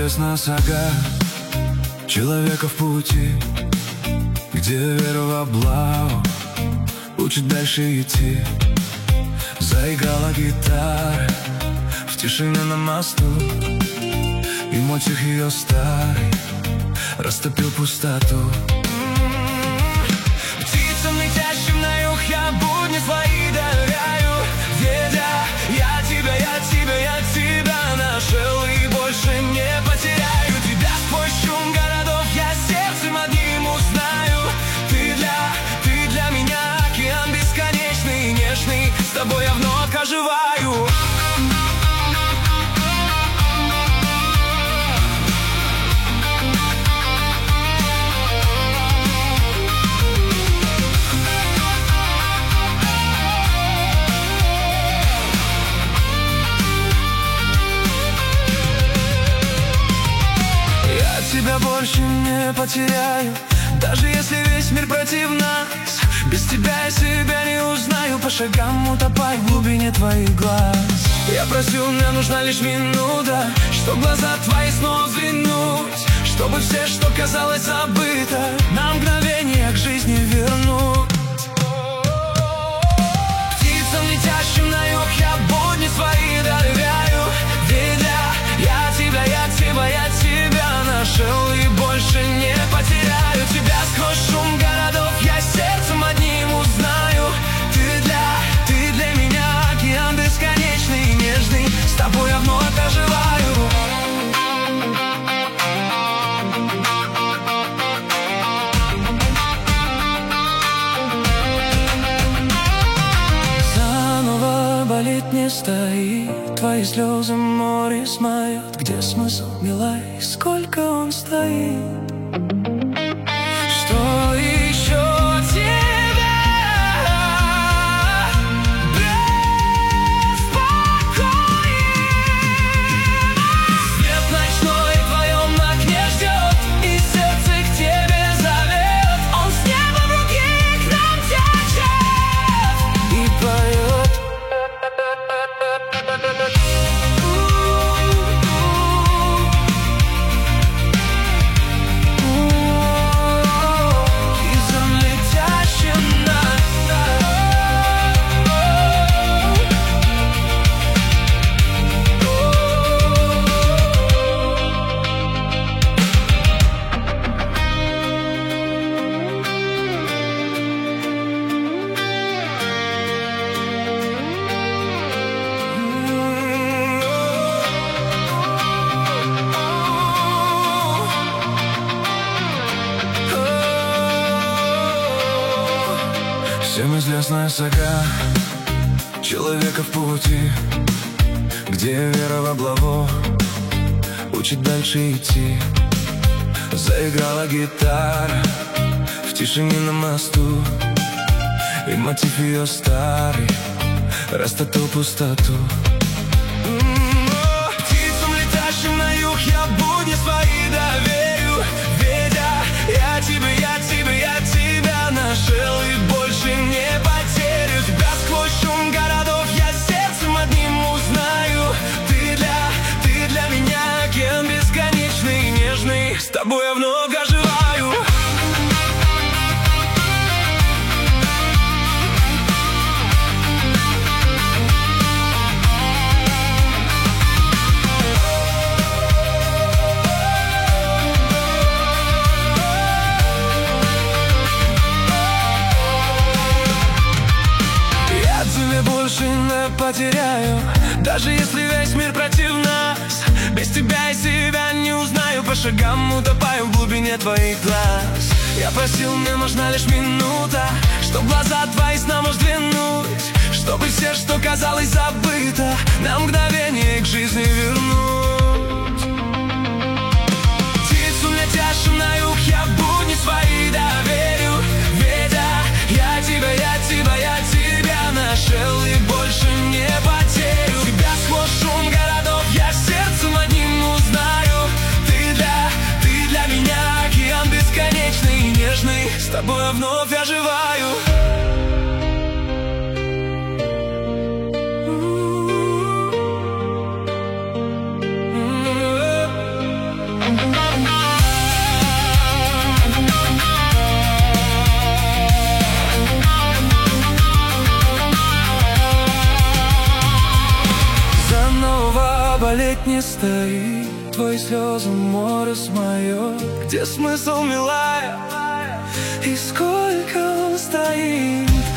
известна сага человека в пути, где вера в облаву учит дальше идти. Заиграла гитара в тишине на мосту, и мотив ее старый растопил пустоту. Птицам, летящим на юг, я будни свои доверяю, ведя я тебя нашел и больше не потеряю. Тебя сквозь шум городов я сердцем одним узнаю. Ты для меня океан бесконечный и нежный, с тобой я вновь оживаю. Тебя больше не потеряю, даже если весь мир против нас. Без тебя я себя не узнаю, по шагам утопай в глубине твоих глаз. Я просил, мне нужна лишь минута, чтоб глаза твои снова взглянуть, чтобы все, что казалось забыто, на мгновение к жизни вернуть. Птицам, летящим на юг, я будни свои доверяю, ведя я тебя нашел и больше не потеряю. Тебя сквозь шум городов я сердцем одним узнаю. Ты для меня океан бесконечный и нежный, с тобой я вновь оживаю. Заново болит не стоит, твои слезы море смоет. Где смысл, милай, сколько он стоит? Что еще тебя беспокоит? Свет ночной в твоем окне ждет, и сердце к тебе зовет. Он с неба в руки к нам течет и поет. Всем известная сага человека в пути, где вера в облаву учит дальше идти. Заиграла гитара в тишине на мосту, и мотив ее старый растопил пустоту. Птицам, летящим на юг, я будни свои доверю, ведя я тебя нашел и больше не потерю. Тебя сквозь шум городов я сердцем одним узнаю. Ты для меня океан бесконечный и нежный, с тобой я вновь оживаю. Больше не потеряю, даже если весь мир против нас. Без тебя я себя не узнаю, по шагам утопаю в глубине твоих глаз. Я просил, мне нужна лишь минута, чтоб глаза твои снова взглянуть, чтобы все, что казалось забыто, на мгновение к жизни вернуть. Птицам, летящим на юг, я будни свои доверю, ведя я тебя нашел и больше не потерю. Тебя сквозь шум городов я сердцем одним узнаю. Ты для меня океан бесконечный и нежный, с тобой я вновь оживаю. столетний стоит, твои слезы море смоет. Где смысл, милая, и сколько он стоит?